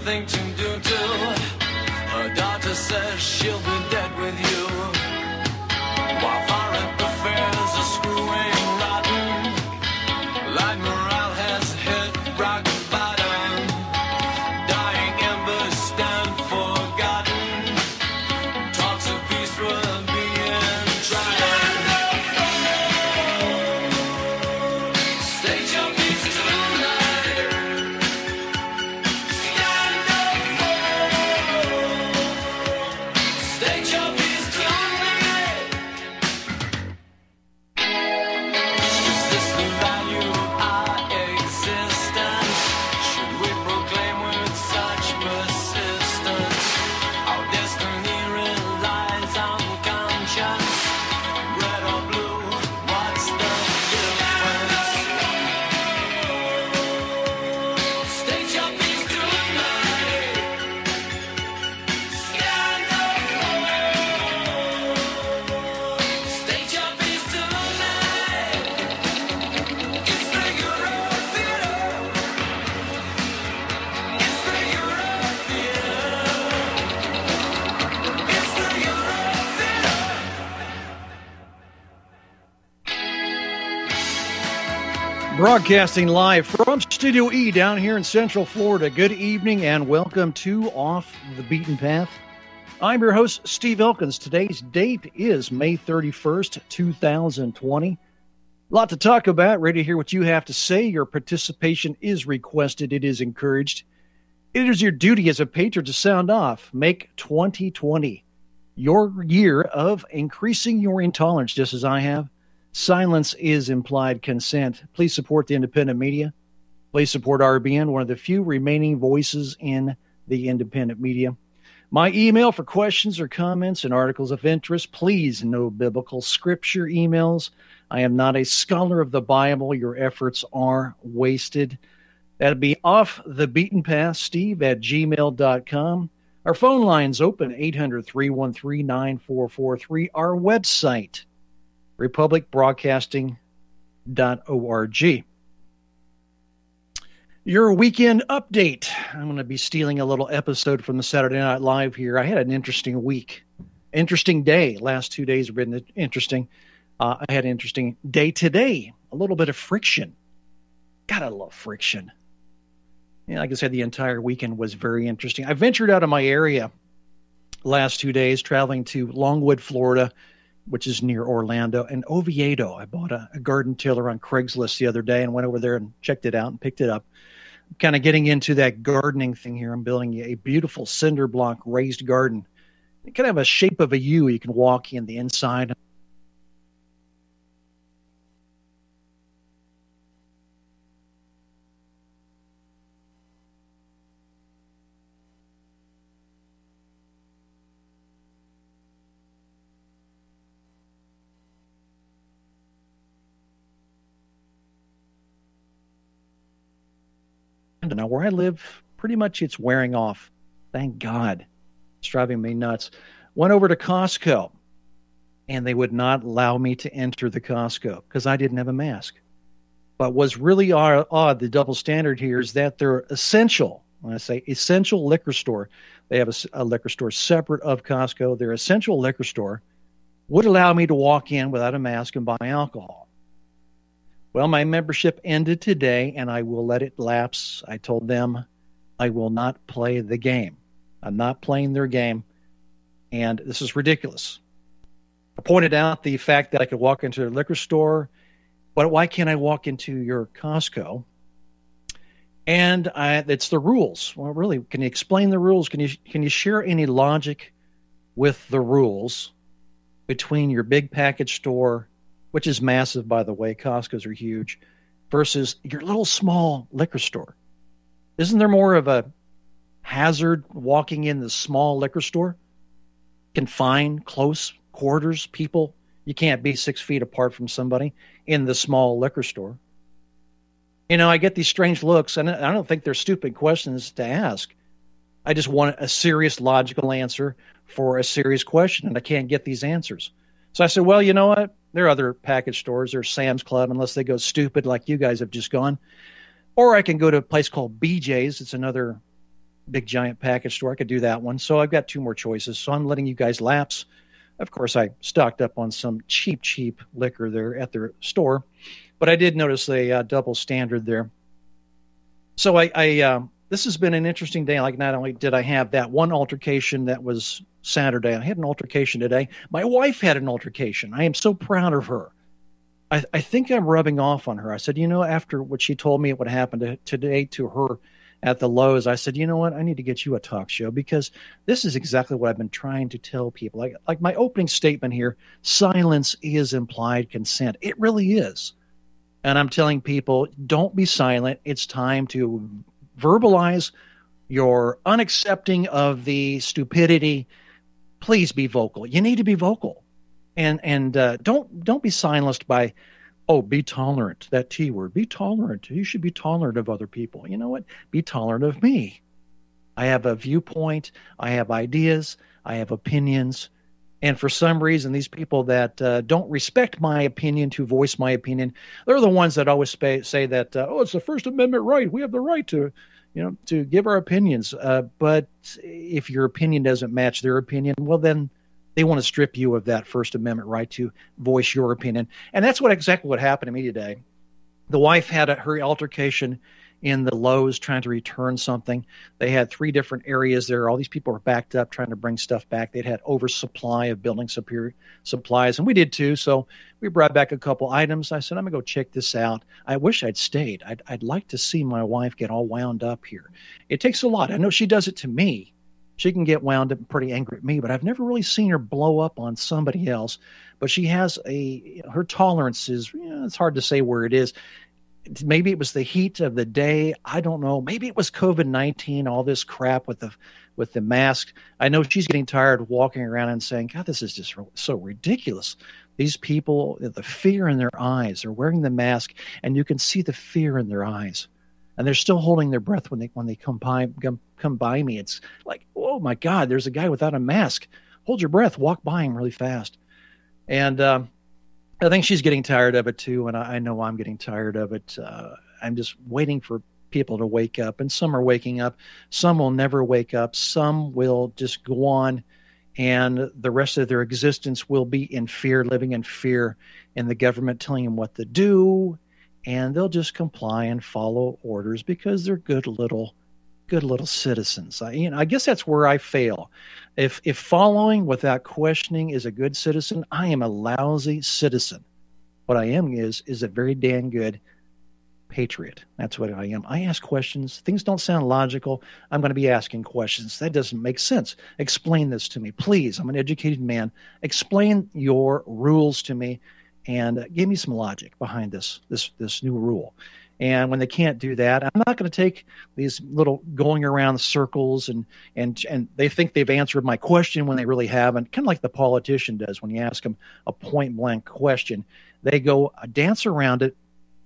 nothing to do to. Her daughter says she'll be dead with you. While foreign affairs are screwing rotten, like morale has hit rock bottom. Dying embers stand forgotten. Talks of peace were being tried. State your peace tonight. Stand up. State your peace tonight. Is this the value of our existence? Should we proclaim with such persistence? Our destiny relies on conscience. Red or blue, what's the difference? State your peace tonight. Stand up. State your peace tonight. It's the Euro Theater. It's the Euro Theater. It's the Euro Theater. Broadcasting live from Studio E down here in Central Florida. Good evening and welcome to Off the Beaten Path. I'm your host, Steve Elkins. Today's date is May 31st, 2020. A lot to talk about. Ready to hear what you have to say. Your participation is requested. It is encouraged. It is your duty as a patron to sound off. Make 2020 your year of increasing your intolerance, just as I have. Silence is implied consent. Please support the independent media. Please support RBN, one of the few remaining voices in the independent media. My email for questions or comments and articles of interest, please no biblical scripture emails. I am not a scholar of the Bible. Your efforts are wasted. That'd be off the beaten path, Steve at gmail.com. Our phone line's open, 800-313-9443. Our website, republicbroadcasting.org. Your weekend update. I'm going to be stealing a little episode from the Saturday Night Live here. I had an interesting week. Interesting day. Last 2 days have been interesting. I had an interesting day today. A little bit of friction. Gotta love friction. Yeah, like I said, the entire weekend was very interesting. I ventured out of my area last 2 days, traveling to Longwood, Florida, which is near Orlando, and Oviedo. I bought a garden tiller on Craigslist the other day and went over there and checked it out and picked it up. I'm kind of getting into that gardening thing here. I'm building a beautiful cinder block raised garden. It kind of have a shape of a U. You can walk in the inside. Now, where I live, pretty much it's wearing off. Thank God. It's driving me nuts. Went over to Costco, and they would not allow me to enter the Costco because I didn't have a mask. But what's really odd, the double standard here, is that they're essential. When I say essential liquor store, they have a liquor store separate of Costco. Their essential liquor store would allow me to walk in without a mask and buy alcohol. Well, my membership ended today, and I will let it lapse. I told them I will not play the game. I'm not playing their game, and this is ridiculous. I pointed out the fact that I could walk into a liquor store, but why can't I walk into your Costco? And it's the rules. Well, really, can you explain the rules? Can you share any logic with the rules between your big package store, which is massive, by the way, Costco's are huge, versus your little small liquor store? Isn't there more of a hazard walking in the small liquor store? Confined, close quarters, people. You can't be 6 feet apart from somebody in the small liquor store. You know, I get these strange looks, and I don't think they're stupid questions to ask. I just want a serious, logical answer for a serious question, and I can't get these answers. So I said, well, you know what? There are other package stores. There's Sam's Club, unless they go stupid like you guys have just gone. Or I can go to a place called BJ's. It's another big giant package store. I could do that one. So I've got two more choices. So I'm letting you guys lapse. Of course, I stocked up on some cheap liquor there at their store, but I did notice a double standard there. So this has been an interesting day. Like, not only did I have that one altercation that was Saturday, I had an altercation today. My wife had an altercation. I am so proud of her. I think I'm rubbing off on her. I said, after what she told me what happened today to her at the Lowe's, I said, you know what? I need to get you a talk show, because this is exactly what I've been trying to tell people. Like my opening statement here, silence is implied consent. It really is. And I'm telling people, don't be silent. It's time to verbalize your unaccepting of the stupidity. Please be vocal. You need to be vocal. And don't be silenced by, be tolerant, that T word. Be tolerant. You should be tolerant of other people. You know what? Be tolerant of me. I have a viewpoint. I have ideas. I have opinions. And for some reason, these people that don't respect my opinion to voice my opinion, they're the ones that always say that, it's the First Amendment right. We have the right to give our opinions. But if your opinion doesn't match their opinion, well, then they want to strip you of that First Amendment right to voice your opinion. And that's exactly what happened to me today. The wife had her altercation in the Lowe's trying to return something. They had 3 different areas there. All these people were backed up trying to bring stuff back. They'd had oversupply of building supplies, and we did too. So we brought back a couple items. I said, I'm going to go check this out. I wish I'd stayed. I'd like to see my wife get all wound up here. It takes a lot. I know she does it to me. She can get wound up and pretty angry at me, but I've never really seen her blow up on somebody else. But she has her tolerance is, it's hard to say where it is. Maybe it was the heat of the day. I don't know. Maybe it was COVID-19, all this crap with the mask. I know she's getting tired of walking around and saying, God, this is just so ridiculous. These people, the fear in their eyes, they're wearing the mask, and you can see the fear in their eyes. And they're still holding their breath when they come by me. It's like, oh my God, there's a guy without a mask. Hold your breath, walk by him really fast. And I think she's getting tired of it too, and I know I'm getting tired of it. I'm just waiting for people to wake up, and some are waking up. Some will never wake up. Some will just go on, and the rest of their existence will be in fear, living in fear, and the government telling them what to do, and they'll just comply and follow orders because they're good little citizens. I guess that's where I fail. If following without questioning is a good citizen, I am a lousy citizen. What I am is a very damn good patriot. That's what I am. I ask questions. Things don't sound logical. I'm going to be asking questions. That doesn't make sense. Explain this to me, please. I'm an educated man. Explain your rules to me, and give me some logic behind this new rule. And when they can't do that, I'm not going to take these little going around circles and they think they've answered my question when they really haven't. Kind of like the politician does when you ask them a point blank question. They go dance around it,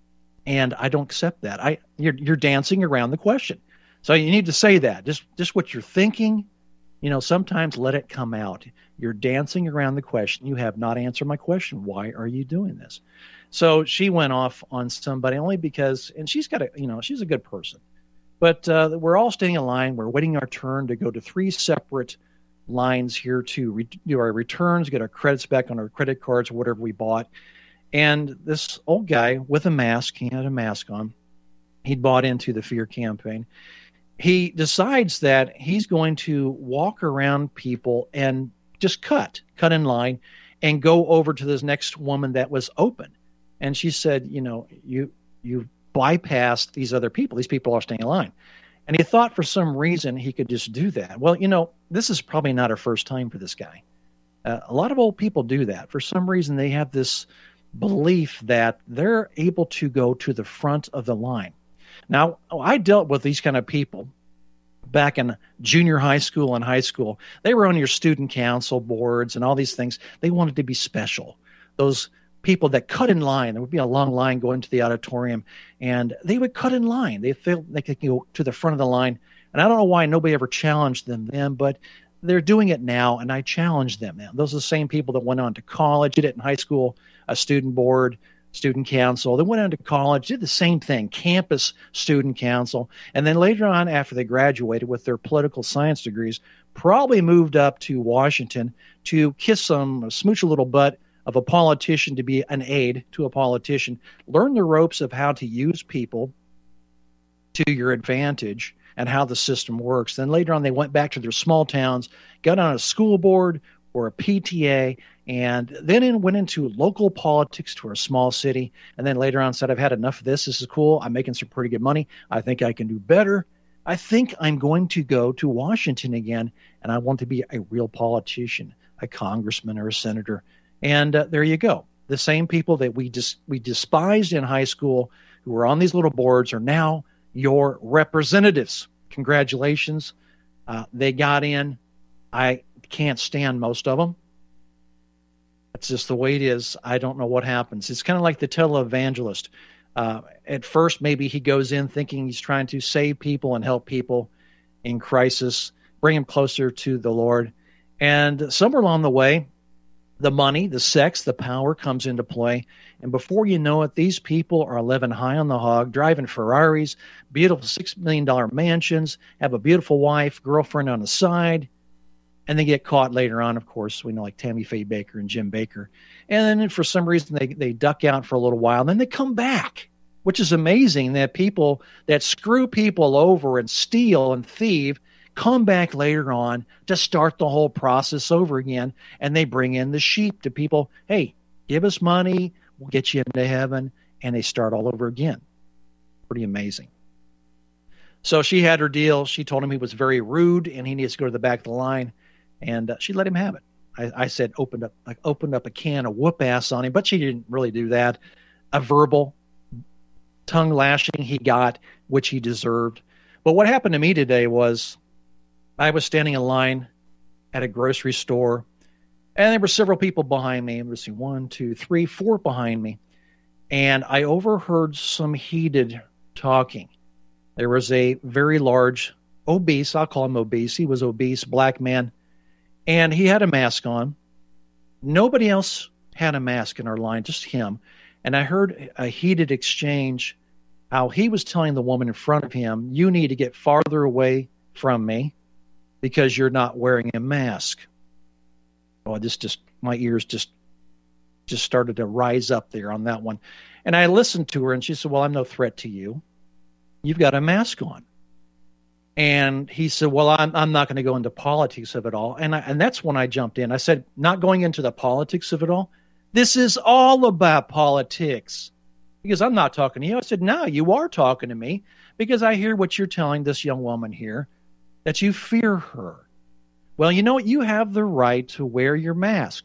and I don't accept that. You're dancing around the question. So you need to say that. Just what you're thinking. Sometimes let it come out. You're dancing around the question. You have not answered my question. Why are you doing this? So she went off on somebody only because, and she's got she's a good person, but we're all standing in line. We're waiting our turn to go to 3 separate lines here to do our returns, get our credits back on our credit cards, or whatever we bought. And this old guy with a mask, he had a mask on. He'd bought into the fear campaign. He decides that he's going to walk around people and just cut in line and go over to this next woman that was open. And she said, you bypassed these other people. These people are staying in line. And he thought for some reason he could just do that. Well, this is probably not our first time for this guy. A lot of old people do that. For some reason, they have this belief that they're able to go to the front of the line. Now, I dealt with these kind of people back in junior high school and high school. They were on your student council boards and all these things. They wanted to be special. Those people that cut in line, there would be a long line going to the auditorium, and they would cut in line. They felt they could go to the front of the line. And I don't know why nobody ever challenged them then, but they're doing it now, and I challenge them now. Those are the same people that went on to college, did it in high school, a student board, student council. They went on to college, did the same thing, campus student council. And then later on, after they graduated with their political science degrees, probably moved up to Washington to smooch a little butt of a politician, to be an aide to a politician, learn the ropes of how to use people to your advantage and how the system works. Then later on, they went back to their small towns, got on a school board or a PTA, and then went into local politics to a small city. And then later on said, I've had enough of this. This is cool. I'm making some pretty good money. I think I can do better. I think I'm going to go to Washington again, and I want to be a real politician, a congressman or a senator. And there you go. The same people that we despised in high school who were on these little boards are now your representatives. Congratulations. They got in. I can't stand most of them. That's just the way it is. I don't know what happens. It's kind of like the televangelist. At first, maybe he goes in thinking he's trying to save people and help people in crisis, bring them closer to the Lord. And somewhere along the way, the money, the sex, the power comes into play. And before you know it, these people are living high on the hog, driving Ferraris, beautiful $6 million mansions, have a beautiful wife, girlfriend on the side, and they get caught later on, of course. We know, like Tammy Faye Baker and Jim Baker. And then for some reason, they duck out for a little while, and then they come back, which is amazing that people that screw people over and steal and thieve come back later on to start the whole process over again. And they bring in the sheep to people. Hey, give us money. We'll get you into heaven. And they start all over again. Pretty amazing. So she had her deal. She told him he was very rude and he needs to go to the back of the line. And she let him have it. I said, opened up a can of whoop ass on him, but she didn't really do that. A verbal tongue lashing he got, which he deserved. But what happened to me today was, I was standing in line at a grocery store, and there were several people behind me. Let's see, 1, 2, 3, 4 behind me. And I overheard some heated talking. There was a very large, obese, I'll call him obese. He was obese, black man, and he had a mask on. Nobody else had a mask in our line, just him. And I heard a heated exchange, how he was telling the woman in front of him, you need to get farther away from me, because you're not wearing a mask. Oh, my ears just started to rise up there on that one. And I listened to her, and she said, well, I'm no threat to you. You've got a mask on. And he said, well, I'm not going to go into politics of it all. And that's when I jumped in. I said, not going into the politics of it all. This is all about politics. Because I'm not talking to you. I said, no, you are talking to me, because I hear what you're telling this young woman here, that you fear her. Well, you know what? You have the right to wear your mask.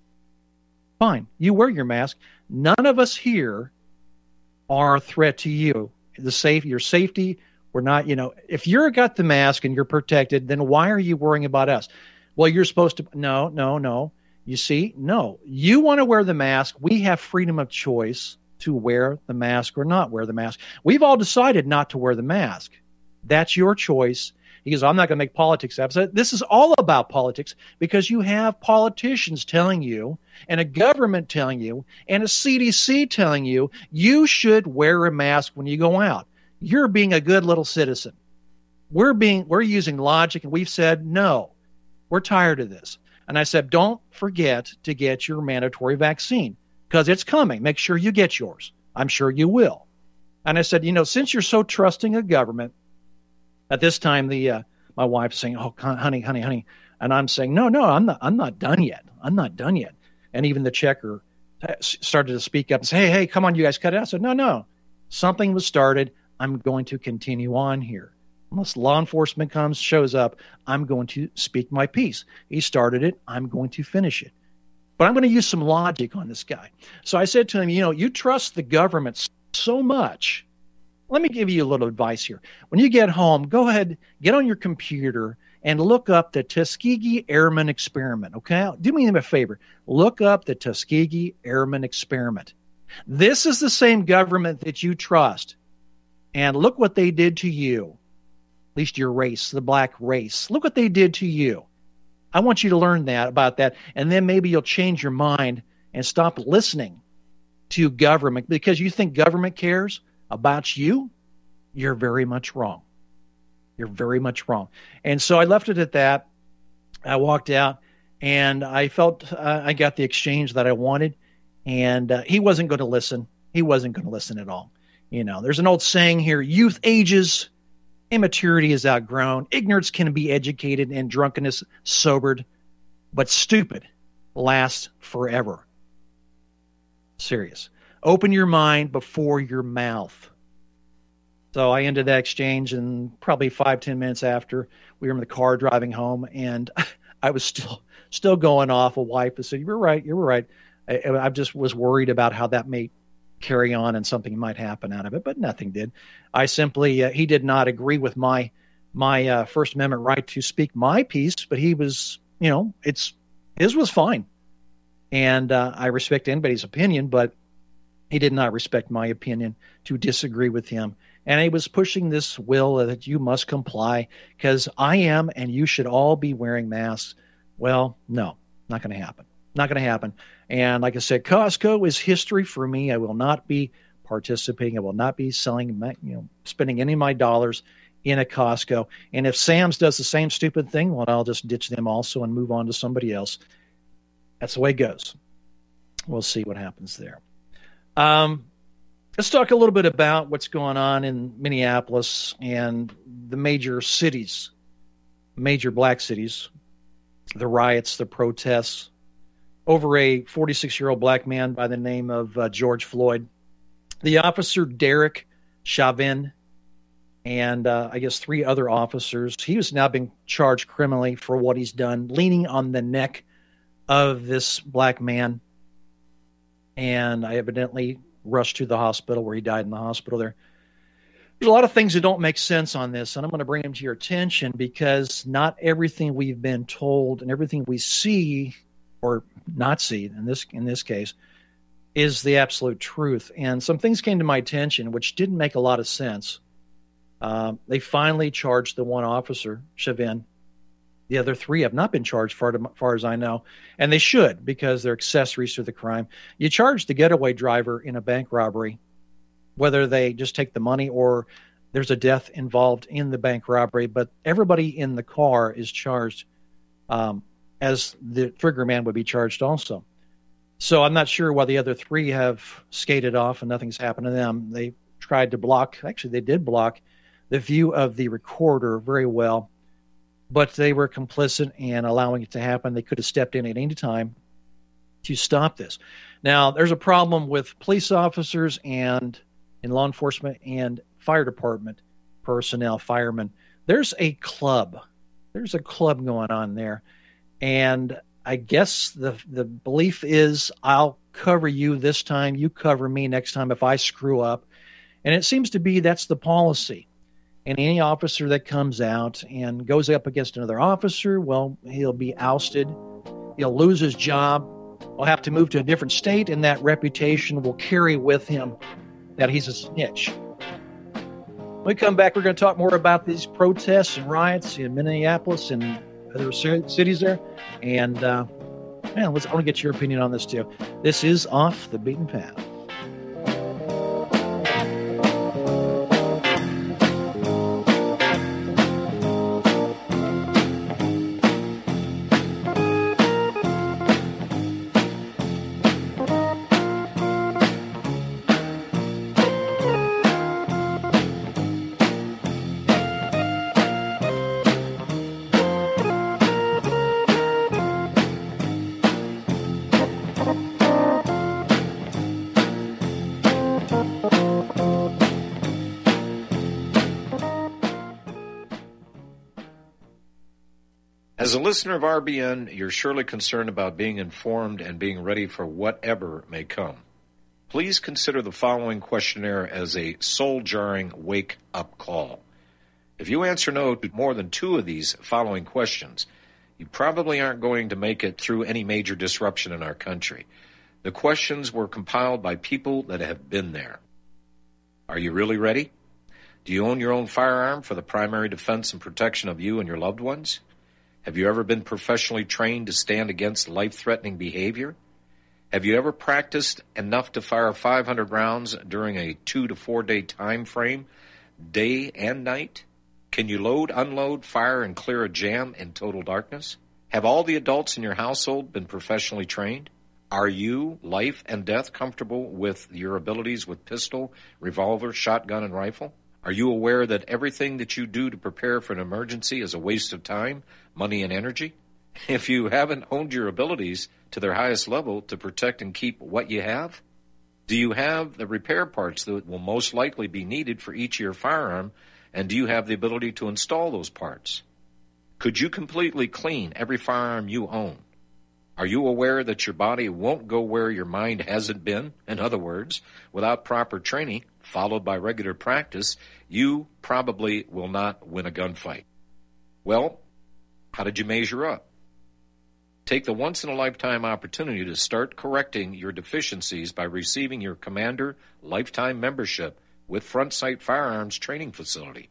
Fine. You wear your mask. None of us here are a threat to you. Your safety, we're not, if you're got the mask and you're protected, then why are you worrying about us? Well, you're supposed to, no. You see, no. You want to wear the mask. We have freedom of choice to wear the mask or not wear the mask. We've all decided not to wear the mask. That's your choice. He goes, I'm not going to make politics out of it. This is all about politics, because you have politicians telling you, and a government telling you, and a CDC telling you, you should wear a mask when you go out. You're being a good little citizen. We're using logic, and we've said, no, we're tired of this. And I said, don't forget to get your mandatory vaccine, because it's coming. Make sure you get yours. I'm sure you will. And I said, since you're so trusting of government, at this time, my wife's saying, oh, honey. And I'm saying, no, I'm not done yet. I'm not done yet. And even the checker started to speak up and say, hey, come on, you guys cut it out. I said, no, something was started. I'm going to continue on here. Unless law enforcement shows up, I'm going to speak my piece. He started it. I'm going to finish it. But I'm going to use some logic on this guy. So I said to him, you trust the government so much. Let me give you a little advice here. When you get home, go ahead, get on your computer and look up the Tuskegee Airmen Experiment, okay? Do me a favor. Look up the Tuskegee Airmen Experiment. This is the same government that you trust. And look what they did to you. At least your race, the black race. Look what they did to you. I want you to learn about that, and then maybe you'll change your mind and stop listening to government because you think government cares about you, you're very much wrong. You're very much wrong. And so I left it at that. I walked out, and I felt I got the exchange that I wanted, and he wasn't going to listen. He wasn't going to listen at all. You know, there's an old saying here, youth ages, immaturity is outgrown, ignorance can be educated, and drunkenness sobered, but stupid lasts forever. Serious. Open your mind before your mouth. So I ended that exchange, and probably 5-10 minutes after, we were in the car driving home, and I was still going off. A wife said, "You were right. You were right." I just was worried about how that may carry on and something might happen out of it, but nothing did. I simply he did not agree with my First Amendment right to speak my piece, but he was, you know, his was fine, and I respect anybody's opinion, but he did not respect my opinion to disagree with him. And he was pushing this will that you must comply because I am and you should all be wearing masks. Well, no, not going to happen. Not going to happen. And like I said, Costco is history for me. I will not be participating. I will not be spending any of my dollars in a Costco. And if Sam's does the same stupid thing, well, I'll just ditch them also and move on to somebody else. That's the way it goes. We'll see what happens there. Let's talk a little bit about what's going on in Minneapolis and the major cities, major black cities, the riots, the protests over a 46-year-old black man by the name of George Floyd. The officer, Derek Chauvin, and I guess 3 other officers, he has now been charged criminally for what he's done, leaning on the neck of this black man. And I evidently rushed to the hospital where he died in the hospital there. There's a lot of things that don't make sense on this, and I'm going to bring them to your attention because not everything we've been told and everything we see or not see in this case is the absolute truth. And some things came to my attention which didn't make a lot of sense. They finally charged the one officer, Chauvin. The other 3 have not been charged, far as I know, and they should because they're accessories to the crime. You charge the getaway driver in a bank robbery, whether they just take the money or there's a death involved in the bank robbery, but everybody in the car is charged as the trigger man would be charged also. So I'm not sure why the other 3 have skated off and nothing's happened to them. They tried to block, actually they did block the view of the recorder very well, but they were complicit in allowing it to happen. They could have stepped in at any time to stop this. Now, there's a problem with police officers and in law enforcement and fire department personnel, firemen. There's a club. There's a club going on there. And I guess the belief is I'll cover you this time, you cover me next time if I screw up. And it seems to be that's the policy. And any officer that comes out and goes up against another officer, well, he'll be ousted. He'll lose his job. Will have to move to a different state, and that reputation will carry with him that he's a snitch. When we come back, we're going to talk more about these protests and riots in Minneapolis and other cities there. And, I want to get your opinion on this, too. This is Off the Beaten Path. As a listener of RBN, you're surely concerned about being informed and being ready for whatever may come. Please consider the following questionnaire as a soul-jarring wake-up call. If you answer no to more than 2 of these following questions, you probably aren't going to make it through any major disruption in our country. The questions were compiled by people that have been there. Are you really ready? Do you own your own firearm for the primary defense and protection of you and your loved ones? Have you ever been professionally trained to stand against life-threatening behavior? Have you ever practiced enough to fire 500 rounds during a 2 to 4 day time frame, day and night? Can you load, unload, fire, and clear a jam in total darkness? Have all the adults in your household been professionally trained? Are you, life and death, comfortable with your abilities with pistol, revolver, shotgun, and rifle? Are you aware that everything that you do to prepare for an emergency is a waste of time, money, and energy? If you haven't honed your abilities to their highest level to protect and keep what you have, do you have the repair parts that will most likely be needed for each of your firearm, and do you have the ability to install those parts? Could you completely clean every firearm you own? Are you aware that your body won't go where your mind hasn't been? In other words, without proper training, followed by regular practice, you probably will not win a gunfight. Well, how did you measure up? Take the once-in-a-lifetime opportunity to start correcting your deficiencies by receiving your Commander Lifetime Membership with Front Sight Firearms Training Facility.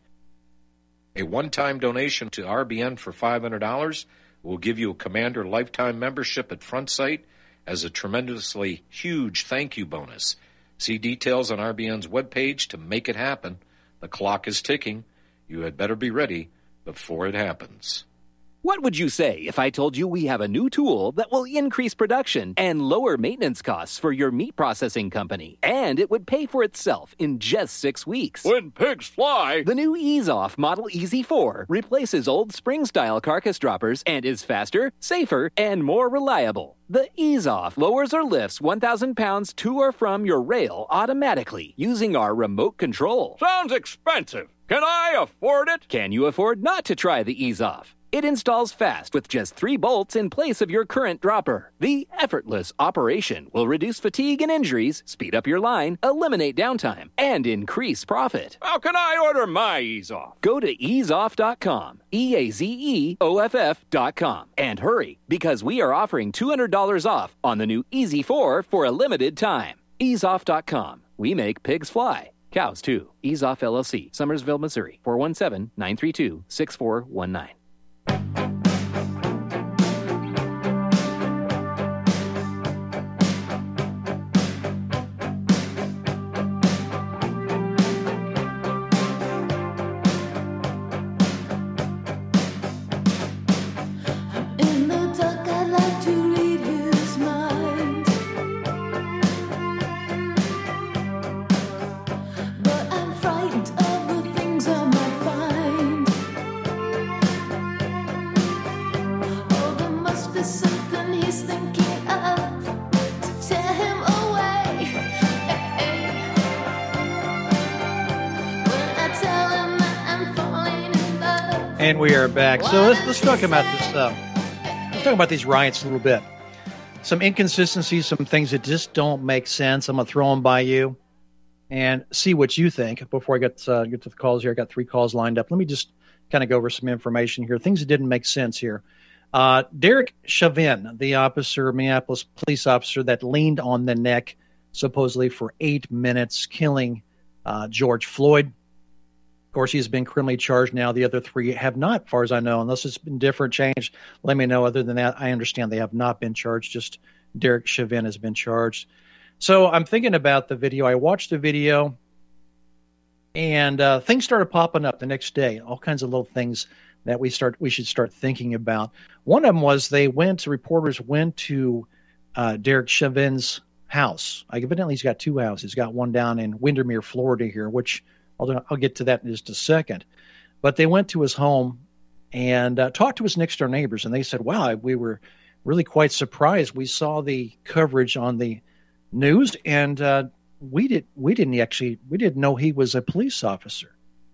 A one-time donation to RBN for $500 will give you a Commander Lifetime Membership at Front Sight as a tremendously huge thank you bonus. See details on RBN's webpage to make it happen. The clock is ticking. You had better be ready before it happens. What would you say if I told you we have a new tool that will increase production and lower maintenance costs for your meat processing company, and it would pay for itself in just 6 weeks? When pigs fly! The new Ease Off Model Easy 4 replaces old spring-style carcass droppers and is faster, safer, and more reliable. The Ease Off lowers or lifts 1,000 pounds to or from your rail automatically using our remote control. Sounds expensive. Can I afford it? Can you afford not to try the Ease Off? It installs fast with just 3 bolts in place of your current dropper. The effortless operation will reduce fatigue and injuries, speed up your line, eliminate downtime, and increase profit. How can I order my Ease Off? Go to easeoff.com, EAZEOFF.com, and hurry, because we are offering $200 off on the new Easy 4 for a limited time. Easeoff.com. We make pigs fly. Cows, too. Ease Off LLC, Summersville, Missouri, 417-932-6419. And we are back. So let's talk about this. Let's talk about these riots a little bit. Some inconsistencies, some things that just don't make sense. I'm going to throw them by you and see what you think before I get to the calls here. I got 3 calls lined up. Let me just kind of go over some information here. Things that didn't make sense here. Derek Chauvin, the officer, Minneapolis police officer that leaned on the neck supposedly for 8 minutes, killing George Floyd. Of course, he's been criminally charged now. The other 3 have not, as far as I know, unless it's been different, changed. Let me know. Other than that, I understand they have not been charged. Just Derek Chauvin has been charged. So I'm thinking about the video. I watched the video, and things started popping up the next day. All kinds of little things that we should start thinking about. One of them was reporters went to Derek Chauvin's house. Evidently, he's got 2 houses. He's got one down in Windermere, Florida here, which I'll get to that in just a second. But they went to his home and talked to his next-door neighbors, and they said, wow, we were really quite surprised. We saw the coverage on the news, and we didn't know he was a police officer.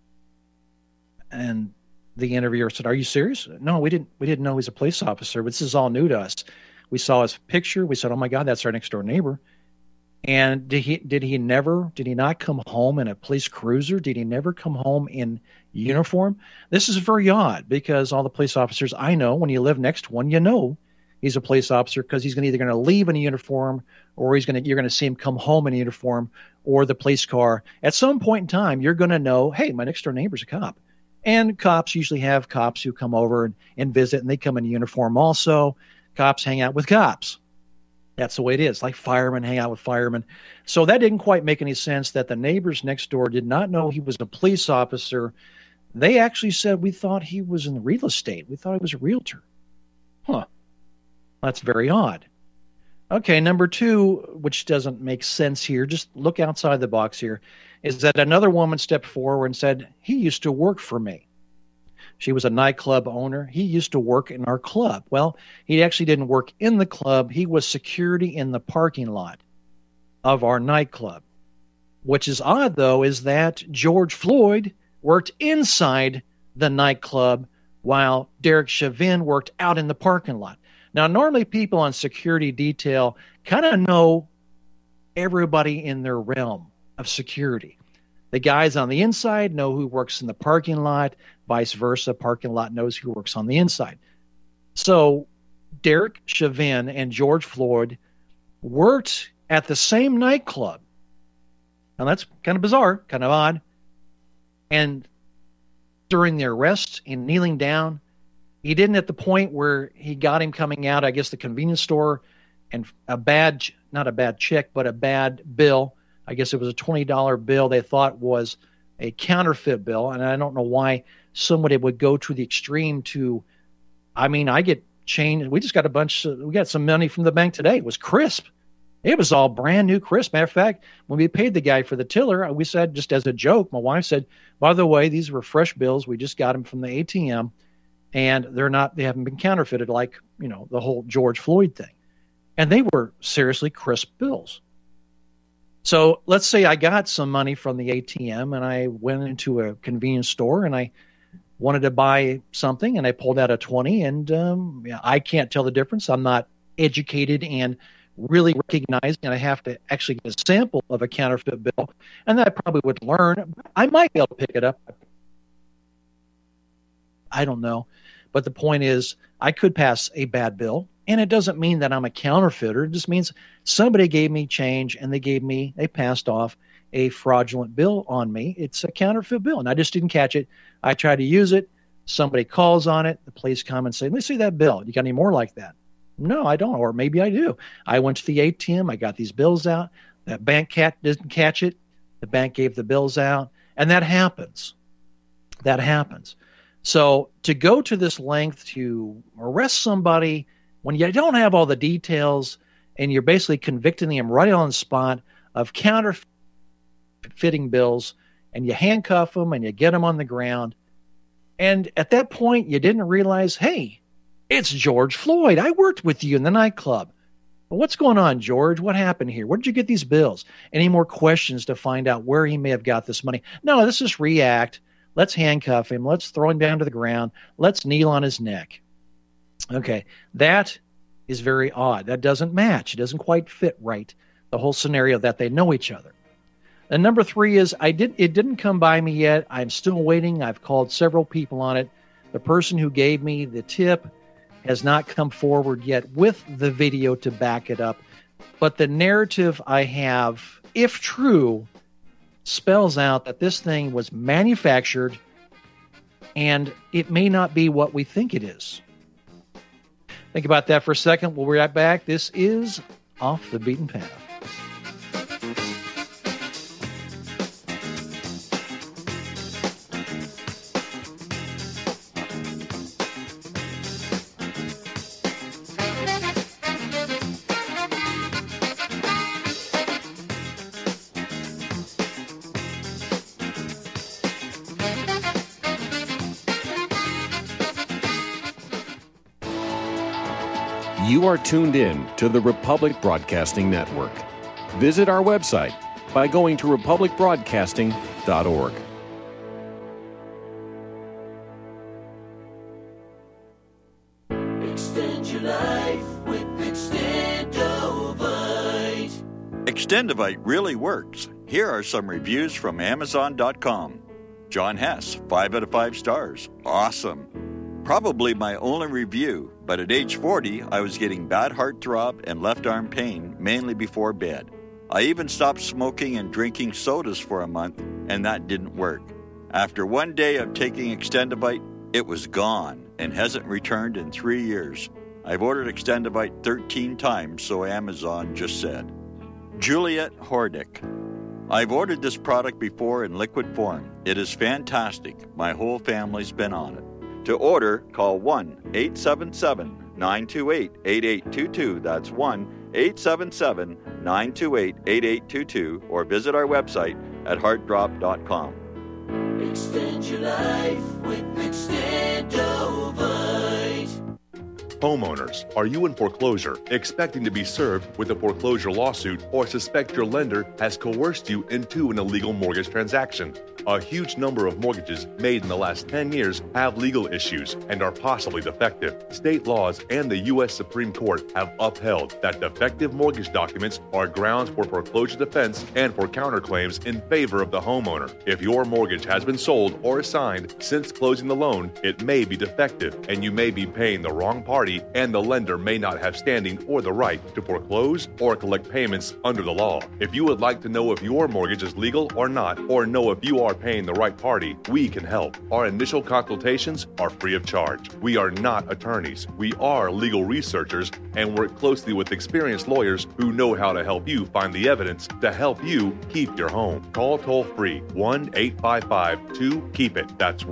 And the interviewer said, are you serious? No, we didn't know he was a police officer, but this is all new to us. We saw his picture. We said, oh, my God, that's our next-door neighbor. And did he not come home in a police cruiser? Did he never come home in uniform? This is very odd because all the police officers I know, when you live next to one, you know he's a police officer because he's either going to leave in a uniform or you're going to see him come home in a uniform or the police car. At some point in time, you're going to know, hey, my next door neighbor's a cop. And cops usually have cops who come over and visit, and they come in uniform also. Cops hang out with cops. That's the way it is. Like firemen hang out with firemen. So that didn't quite make any sense that the neighbors next door did not know he was a police officer. They actually said, we thought he was in real estate. We thought he was a realtor. Huh. That's very odd. Okay, number 2, which doesn't make sense here, just look outside the box here, is that another woman stepped forward and said, he used to work for me. She was a nightclub owner. He used to work in our club. Well, he actually didn't work in the club. He was security in the parking lot of our nightclub. Which is odd, though, is that George Floyd worked inside the nightclub while Derek Chauvin worked out in the parking lot. Now, normally people on security detail kind of know everybody in their realm of security. The guys on the inside know who works in the parking lot, vice versa. Parking lot knows who works on the inside. So Derek Chauvin and George Floyd worked at the same nightclub. Now that's kind of bizarre, kind of odd. And during the arrest and kneeling down, he didn't at the point where he got him coming out, I guess the convenience store, and not a bad check, but a bad bill. I guess it was a $20 bill they thought was a counterfeit bill. And I don't know why somebody would go to the extreme to, I get changed. We just got we got some money from the bank today. It was crisp. It was all brand new crisp. Matter of fact, when we paid the guy for the tiller, we said, just as a joke, my wife said, by the way, these were fresh bills. We just got them from the ATM and they haven't been counterfeited like, the whole George Floyd thing. And they were seriously crisp bills. So let's say I got some money from the ATM and I went into a convenience store and I wanted to buy something and I pulled out a 20 and I can't tell the difference. I'm not educated and really recognizing, and I have to actually get a sample of a counterfeit bill, and then I probably would learn. I might be able to pick it up. I don't know. But the point is, I could pass a bad bill, and it doesn't mean that I'm a counterfeiter. It just means somebody gave me change, and they passed off a fraudulent bill on me. It's a counterfeit bill, and I just didn't catch it. I tried to use it. Somebody calls on it. The police come and say, let me see that bill. You got any more like that? No, I don't. Or maybe I do. I went to the ATM. I got these bills out. That bank didn't catch it. The bank gave the bills out. And that happens. That happens. So to go to this length to arrest somebody when you don't have all the details and you're basically convicting them right on the spot of counterfeiting bills, and you handcuff them and you get them on the ground. And at that point, you didn't realize, hey, it's George Floyd. I worked with you in the nightclub. Well, what's going on, George? What happened here? Where did you get these bills? Any more questions to find out where he may have got this money? No, let's just react. Let's handcuff him. Let's throw him down to the ground. Let's kneel on his neck. Okay, that is very odd. That doesn't match. It doesn't quite fit right, the whole scenario that they know each other. And number 3 is it didn't come by me yet. I'm still waiting. I've called several people on it. The person who gave me the tip has not come forward yet with the video to back it up. But the narrative I have, if true, spells out that this thing was manufactured and it may not be what we think it is. Think about that for a second. We'll be right back. This is Off the Beaten Path. You are tuned in to the Republic Broadcasting Network. Visit our website by going to republicbroadcasting.org. Extend your life with Extendovite. Extendovite really works. Here are some reviews from Amazon.com. John Hess, 5 out of 5 stars. Awesome. Probably my only review, but at age 40, I was getting bad heartthrob and left arm pain, mainly before bed. I even stopped smoking and drinking sodas for a month, and that didn't work. After one day of taking Extendovite, it was gone and hasn't returned in 3 years. I've ordered Extendivite 13 times, so Amazon just said. Juliet Hordick. I've ordered this product before in liquid form. It is fantastic. My whole family's been on it. To order, call 1-877-928-8822. That's 1-877-928-8822. Or visit our website at heartdrop.com. Extend your life with Extendovite. Homeowners, are you in foreclosure, expecting to be served with a foreclosure lawsuit, or suspect your lender has coerced you into an illegal mortgage transaction? A huge number of mortgages made in the last 10 years have legal issues and are possibly defective. State laws and the U.S. Supreme Court have upheld that defective mortgage documents are grounds for foreclosure defense and for counterclaims in favor of the homeowner. If your mortgage has been sold or assigned since closing the loan, it may be defective and you may be paying the wrong party, and the lender may not have standing or the right to foreclose or collect payments under the law. If you would like to know if your mortgage is legal or not, or know if you are paying the right party, we can help. Our initial consultations are free of charge. We are not attorneys. We are legal researchers and work closely with experienced lawyers who know how to help you find the evidence to help you keep your home. Call toll-free 1-855-2-KEEP-IT. That's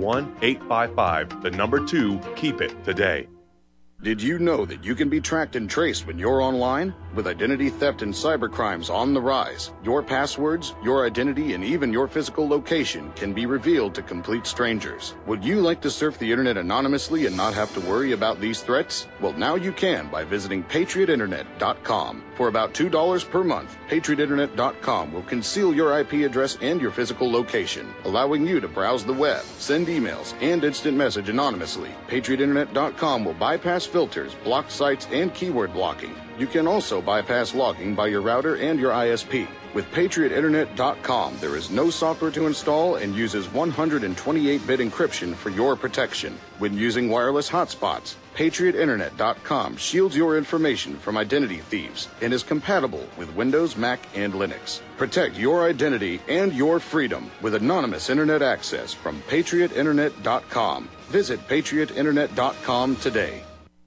1-855-2-KEEP-IT today. Did you know that you can be tracked and traced when you're online? With identity theft and cybercrimes on the rise, your passwords, your identity, and even your physical location can be revealed to complete strangers. Would you like to surf the internet anonymously and not have to worry about these threats? Well, now you can by visiting patriotinternet.com. For about $2 per month, patriotinternet.com will conceal your IP address and your physical location, allowing you to browse the web, send emails, and instant message anonymously. patriotinternet.com will bypass filters, block sites, and keyword blocking. You can also bypass logging by your router and your ISP. With PatriotInternet.com, there is no software to install and uses 128-bit encryption for your protection. When using wireless hotspots, PatriotInternet.com shields your information from identity thieves and is compatible with Windows, Mac, and Linux. Protect your identity and your freedom with anonymous internet access from PatriotInternet.com. Visit PatriotInternet.com today.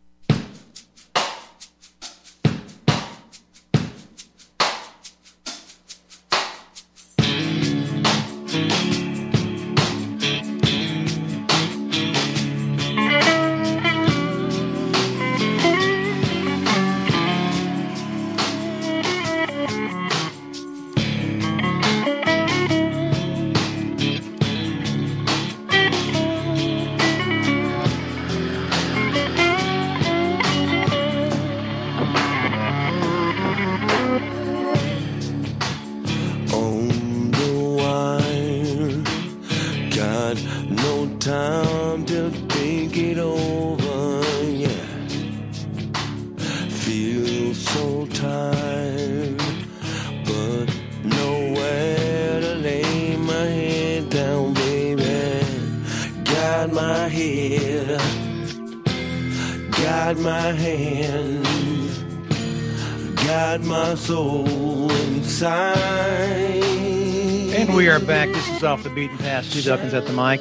Off the beaten path. Stu Duckins at the mic.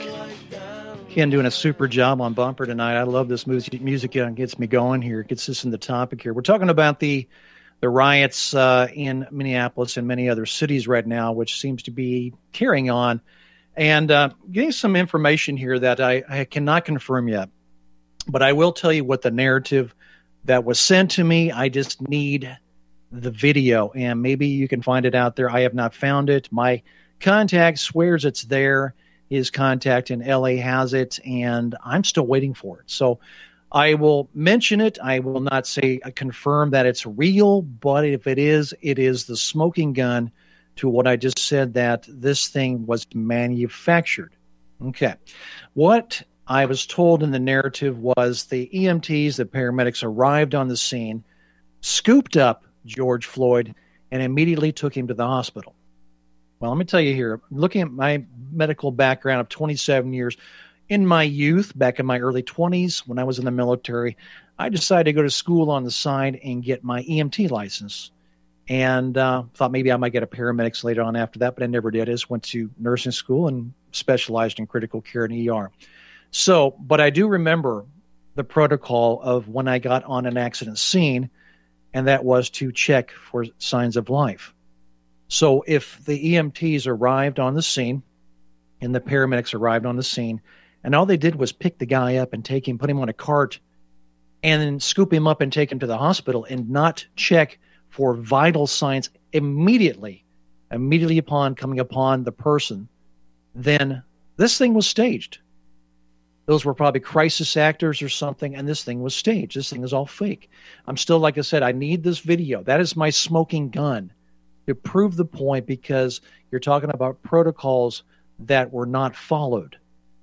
Ken doing a super job on bumper tonight. I love this music. Gets me going here. It gets us in the topic here. We're talking about the riots in Minneapolis and many other cities right now, which seems to be carrying on. And getting some information here that I cannot confirm yet, but I will tell you what the narrative that was sent to me. I just need the video, and maybe you can find it out there. I have not found it. My contact swears it's there. His contact in LA has it, and I'm still waiting for it. So I will mention it. I will not say confirm that it's real, but if it is the smoking gun to what I just said, that this thing was manufactured. Okay. What I was told in the narrative was the EMTs, the paramedics, arrived on the scene, scooped up George Floyd, and immediately took him to the hospital. Well, let me tell you here, looking at my medical background of 27 years, in my youth, back in my early 20s, when I was in the military, I decided to go to school on the side and get my EMT license. And thought maybe I might get a paramedics later on after that, but I never did. I just went to nursing school and specialized in critical care and ER. So, but I do remember the protocol of when I got on an accident scene, and that was to check for signs of life. So if the EMTs arrived on the scene and the paramedics arrived on the scene, and all they did was pick the guy up and take him, put him on a cart, and then scoop him up and take him to the hospital and not check for vital signs immediately upon coming upon the person, then this thing was staged. Those were probably crisis actors or something, and this thing was staged. This thing is all fake. I'm still, like I said, I need this video. That is my smoking gun to prove the point, because you're talking about protocols that were not followed.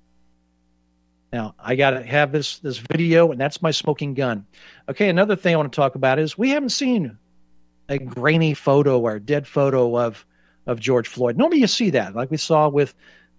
Now, I got to have this video, and that's my smoking gun. Okay, another thing I want to talk about is we haven't seen a grainy photo or a dead photo of George Floyd. Normally you see that, like we saw with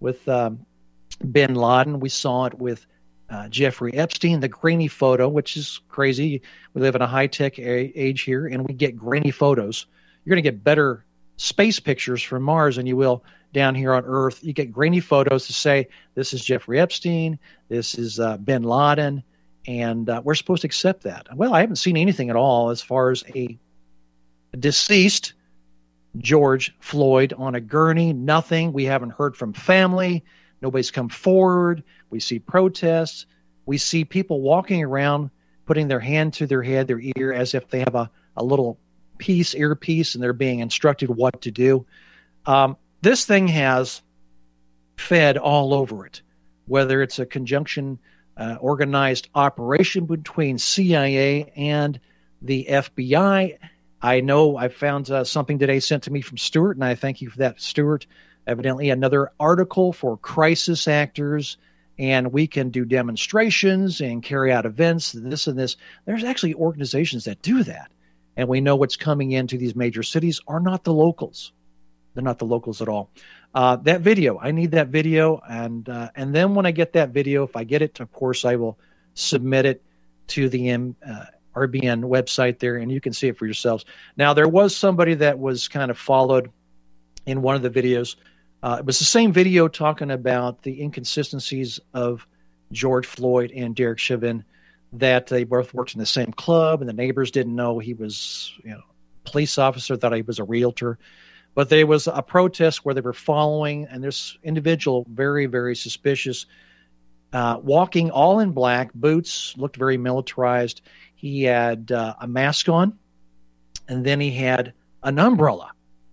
bin Laden. We saw it with Jeffrey Epstein, the grainy photo, which is crazy. We live in a high-tech age here, and we get grainy photos. You're going to get better space pictures from Mars than you will down here on Earth. You get grainy photos to say, this is Jeffrey Epstein, this is bin Laden, and we're supposed to accept that. Well, I haven't seen anything at all as far as a deceased George Floyd on a gurney. Nothing. We haven't heard from family. Nobody's come forward. We see protests. We see people walking around putting their hand to their head, their ear, as if they have a little earpiece, and they're being instructed what to do. This thing has fed all over it, whether it's a conjunction organized operation between CIA and the FBI. I know I found something today sent to me from Stuart, and I thank you for that, Stuart. Evidently another article for crisis actors, and we can do demonstrations and carry out events, this and this. There's actually organizations that do that. And we know what's coming into these major cities are not the locals. They're not the locals at all. That video, I need that video. And then when I get that video, if I get it, of course, I will submit it to the RBN website there, and you can see it for yourselves. Now, there was somebody that was kind of followed in one of the videos. It was the same video talking about the inconsistencies of George Floyd and Derek Chauvin, that they both worked in the same club, and the neighbors didn't know he was, police officer, thought he was a realtor. But there was a protest where they were following, and this individual, very, very suspicious, walking all in black, boots, looked very militarized. He had a mask on, and then he had an umbrella.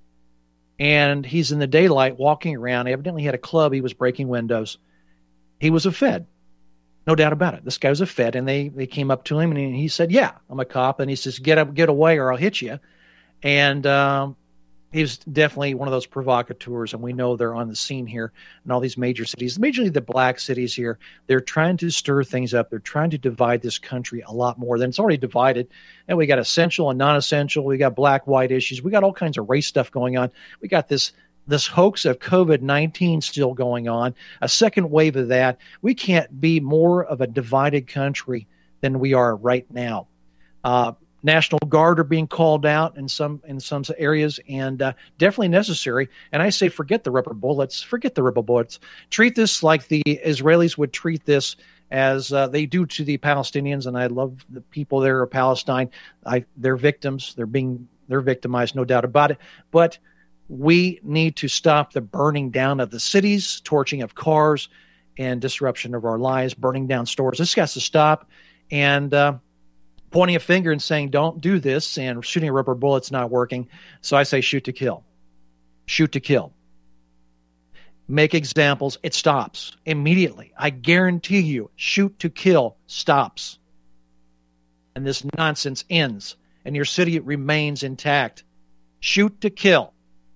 And he's in the daylight walking around. Evidently he had a club. He was breaking windows. He was a Fed. No doubt about it. This guy was a Fed, and they came up to him, and he said, yeah, I'm a cop. And he says, get up, get away, or I'll hit you. And he was definitely one of those provocateurs, and we know they're on the scene here in all these major cities, majorly the black cities here. They're trying to stir things up. They're trying to divide this country a lot more than it's already divided. And we got essential and non-essential. We got black-white issues. We got all kinds of race stuff going on. We got this hoax of COVID-19 still going on, a second wave of that. We can't be more of a divided country than we are right now. National Guard are being called out in some areas, and definitely necessary. And I say, forget the rubber bullets. Forget the rubber bullets. Treat this like the Israelis would treat this, as they do to the Palestinians. And I love the people there of Palestine. They're victims. They're victimized, no doubt about it. But we need to stop the burning down of the cities, torching of cars, and disruption of our lives, burning down stores. This has to stop. And pointing a finger and saying, don't do this, and shooting a rubber bullet's not working. So I say, shoot to kill. Shoot to kill. Make examples. It stops immediately. I guarantee you, shoot to kill stops. And this nonsense ends, and your city remains intact. Shoot to kill.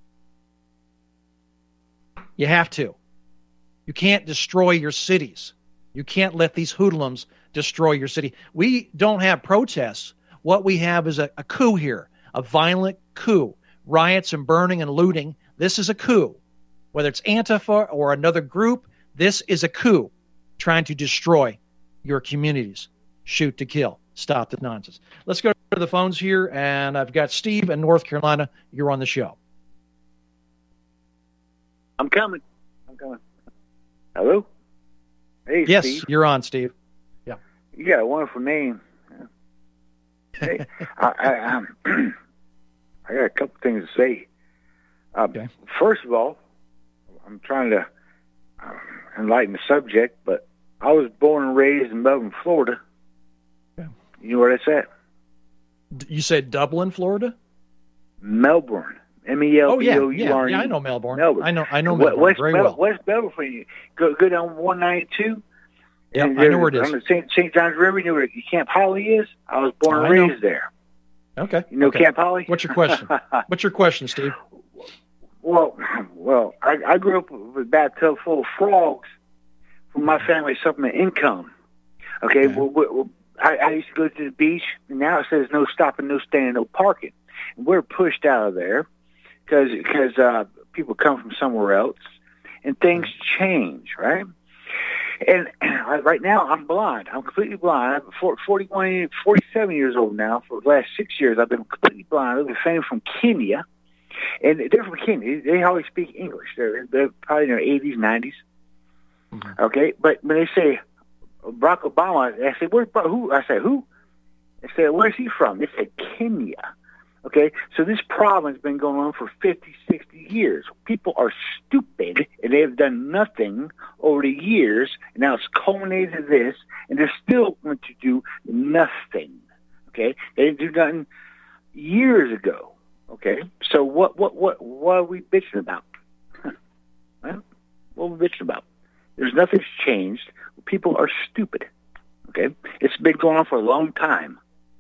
You have to. You can't destroy your cities. You can't let these hoodlums destroy your city. We don't have protests. What we have is a coup here, a violent coup. Riots and burning and looting. This is a coup. Whether it's Antifa or another group, this is a coup trying to destroy your communities. Shoot to kill. Stop the nonsense. Let's go to the phones here, and I've got Steve in North Carolina. You're on the show. I'm coming. Hello? Hey, yes, Steve. you're on, Steve. You got a wonderful name. Hey, I got a couple things to say. Okay. First of all, I'm trying to enlighten the subject, but I was born and raised in Melbourne, Florida. Okay. You know where that's at? You said Dublin, Florida? Melbourne. Melbourne. Yeah, I know Melbourne. I know Melbourne very well. West Melbourne for you. Go down 192. Yeah, I know where it is. On the St. John's River, you know where Camp Holly is? I was born and raised there. Okay. You know Camp Holly? What's your question? What's your question, Steve? Well, I grew up with a bathtub full of frogs from my family's supplement income. Okay, well, I used to go to the beach, and now it says no stopping, no standing, no parking. And we're pushed out of there because people come from somewhere else, and things change, right? And right now, I'm blind. I'm completely blind. I'm 47 years old now. For the last 6 years, I've been completely blind. I have a family from Kenya. And they're from Kenya. They always speak English. They're probably in their 80s, 90s. Mm-hmm. Okay? But when they say Barack Obama, I say, who? I say, who? They say, where's he from? They say, Kenya. Okay? So this problem has been going on for 50, 60 years. People are stupid, and they have done nothing over the years, and now it's culminated to this, and they're still going to do nothing. Okay? They didn't do nothing years ago. Okay, so what are we bitching about? Well, what are we bitching about? Nothing's changed. People are stupid. Okay, it's been going on for a long time.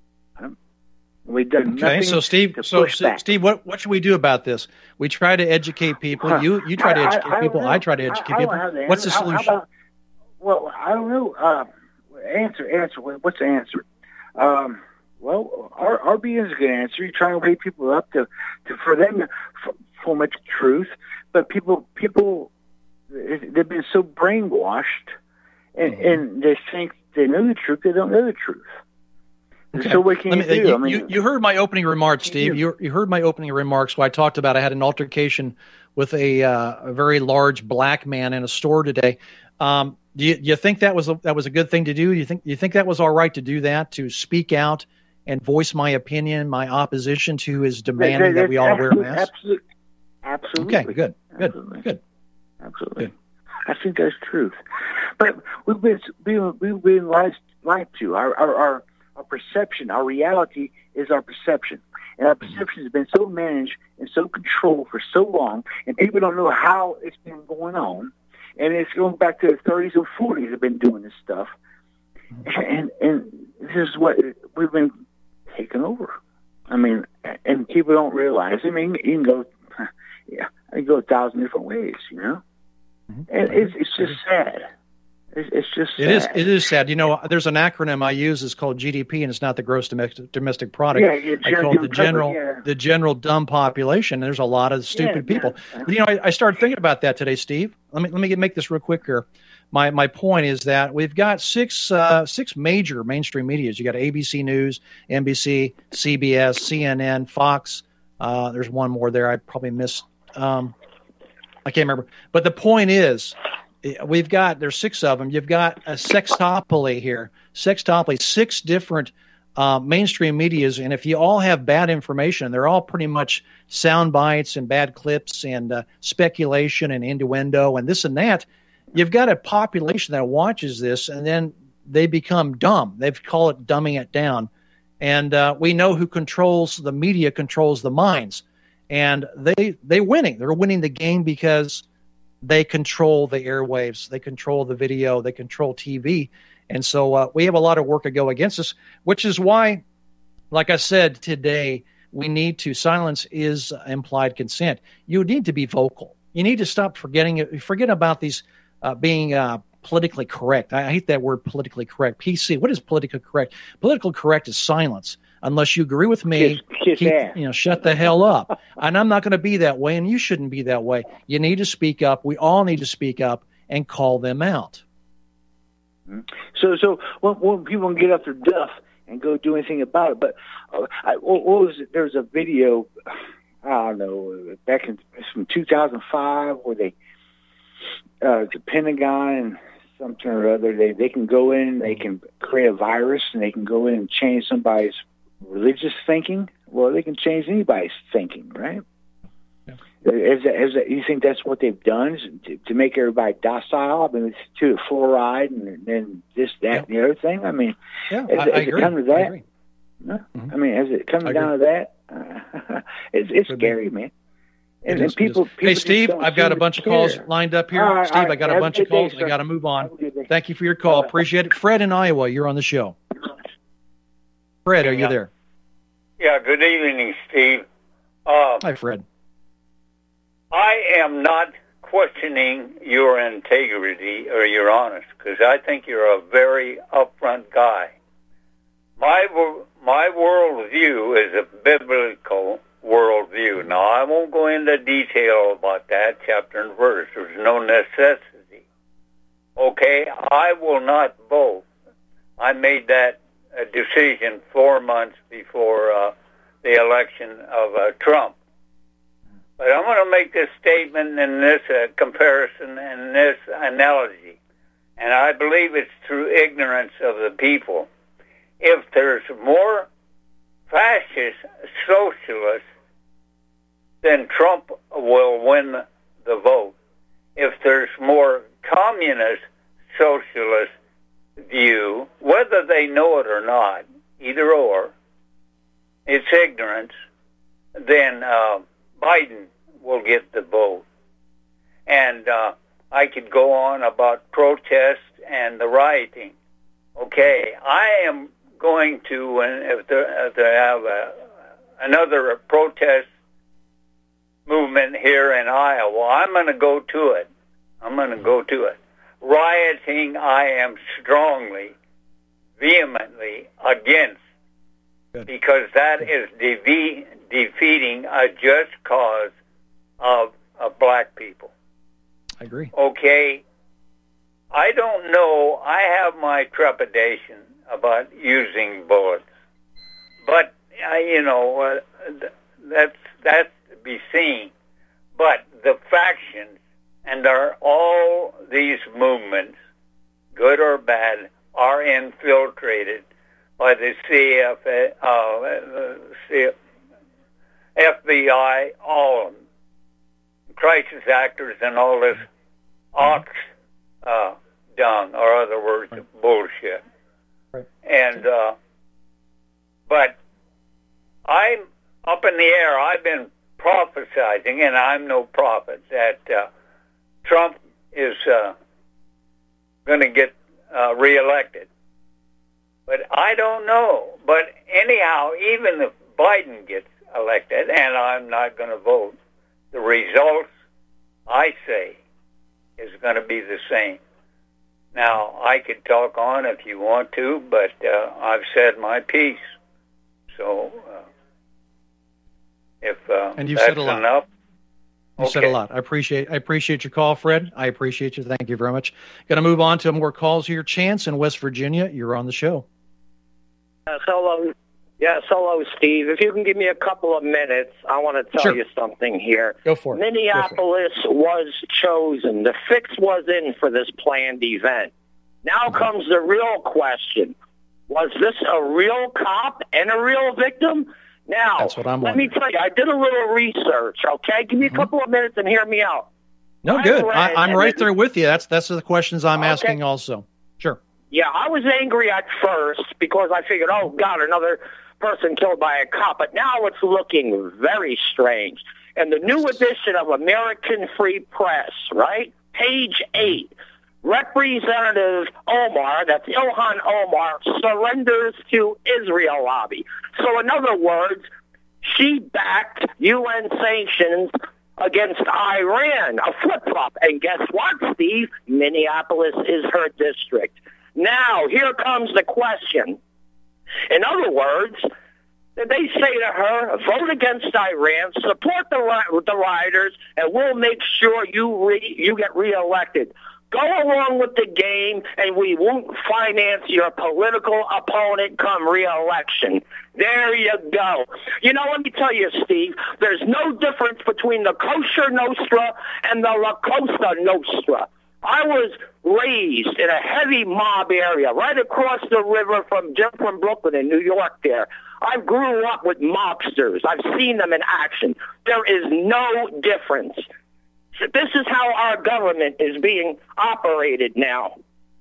We've done nothing. Okay, so Steve, Steve, what should we do about this? We try to educate people. You try to educate people. I try to educate people. What's the solution? Well, I don't know. Answer. What's the answer? Well, RBN is a good answer. You're trying to wake people up for them to form a truth, but people they've been so brainwashed, and they think they know the truth. They don't know the truth. Okay. So what can you do? You heard my opening remarks, Steve. You heard my opening remarks where I talked about I had an altercation with a very large black man in a store today. Do you think that was a good thing to do? You think that was all right to do that, to speak out and voice my opinion, my opposition to his demanding that we all wear masks? Absolutely. Okay, good. Absolutely. Good. Absolutely. Good. I think that's truth. But we've been lied to. Our perception, our reality is our perception. And our perception has been so managed and so controlled for so long, and people don't know how it's been going on. And it's going back to the 30s and 40s have been doing this stuff. And this is what we've been taken over. I mean, and people don't realize. I mean, you can go, you can go 1,000 different ways, you know. And it's just sad. It's just sad. It is sad. You know, there's an acronym I use. It's called GDP, and it's not the gross domestic product. I call it the general dumb population. There's a lot of stupid people. But, you know, I started thinking about that today, Steve. Let me make this real quick here. My point is that we've got six major mainstream medias. You got ABC News, NBC, CBS, CNN, Fox. There's one more there. I probably missed. I can't remember. But the point is, there's six of them. You've got a sextopoly here. Sextopoly, six different mainstream medias. And if you all have bad information, they're all pretty much sound bites and bad clips and speculation and innuendo and this and that. You've got a population that watches this, and then they become dumb. They call it dumbing it down. And we know who controls the media, controls the minds. And they're winning. They're winning the game because they control the airwaves. They control the video. They control TV. And so we have a lot of work to go against us, which is why, like I said today, we need to silence is implied consent. You need to be vocal. You need to stop forget about these being politically correct. I hate that word, politically correct. PC. What is politically correct? Politically correct is silence. Unless you agree with me, shut the hell up. And I'm not going to be that way, and you shouldn't be that way. You need to speak up. We all need to speak up and call them out. So when people get up their duff and go do anything about it, but what was it? There was a video, I don't know, from 2005 where the Pentagon and something or other. They can go in, they can create a virus, and they can go in and change somebody's religious thinking. Well, they can change anybody's thinking, right? Yeah. You think that's what they've done, is to make everybody docile? I mean, it's to the fluoride and then this, that, and the other thing. I mean, I has agree. it come to that? I agree. No? I mean, has it come down to that? It's scary, man. And people hey, Steve, I've got a bunch of calls lined up here. Steve, I got a bunch of calls. I got to move on. Thank you for your call. Appreciate it. Fred in Iowa, you're on the show. Fred, are you there? Yeah, good evening, Steve. Hi, Fred. I am not questioning your integrity or your honesty, because I think you're a very upfront guy. My worldview is a biblical worldview. Now, I won't go into detail about that chapter and verse. There's no necessity. Okay, I will not vote. I made that decision 4 months before the election of Trump. But I'm going to make this statement and this comparison and this analogy, and I believe it's through ignorance of the people. If there's more fascist socialists, then Trump will win the vote. If there's more communist socialist view, whether they know it or not, either or, it's ignorance, then Biden will get the vote. And I could go on about protests and the rioting. Okay, I am going to, if they have another protest movement here in Iowa, I'm going to go to it. Rioting, I am strongly, vehemently against, because that is defeating a just cause of black people. I agree. Okay, I don't know. I have my trepidation about using bullets, but that's to be seen. But the factions, and all these movements, good or bad, are infiltrated by the FBI, all of them, crisis actors, and all this ox dung, or other words, bullshit. Right. And but I'm up in the air. I've been prophesizing, and I'm no prophet, that Trump is going to get reelected. But I don't know. But anyhow, even if Biden gets elected, and I'm not going to vote, the results, I say, is going to be the same. Now, I could talk on if you want to, but I've said my piece. So if and you've that's said a lot. enough. You said a lot. I appreciate your call, Fred. I appreciate you. Thank you very much. Going to move on to more calls here. Chance in West Virginia, you're on the show. Hello. Yes, hello, Steve. If you can give me a couple of minutes, I want to tell you something here. Go for it. Minneapolis was chosen. The fix was in for this planned event. Now comes the real question. Was this a real cop and a real victim? Now, that's what I'm let me tell you, I did a little research, okay? Give me a couple of minutes and hear me out. No, good. I'm right there with you. That's the questions I'm asking also. Sure. Yeah, I was angry at first because I figured, oh, God, another person killed by a cop. But now it's looking very strange. And the new edition of American Free Press, right? Page 8. Representative Omar, that's Ilhan Omar, surrenders to Israel lobby. So in other words, she backed UN sanctions against Iran, a flip-flop. And guess what, Steve? Minneapolis is her district. Now, here comes the question. In other words, they say to her, vote against Iran, support the rioters, and we'll make sure you get reelected. Go along with the game, and we won't finance your political opponent come re-election. There you go. You know, let me tell you, Steve, there's no difference between the Kosher Nostra and the La Costa Nostra. I was raised in a heavy mob area right across the river from Brooklyn in New York there. I grew up with mobsters. I've seen them in action. There is no difference. This is how our government is being operated now.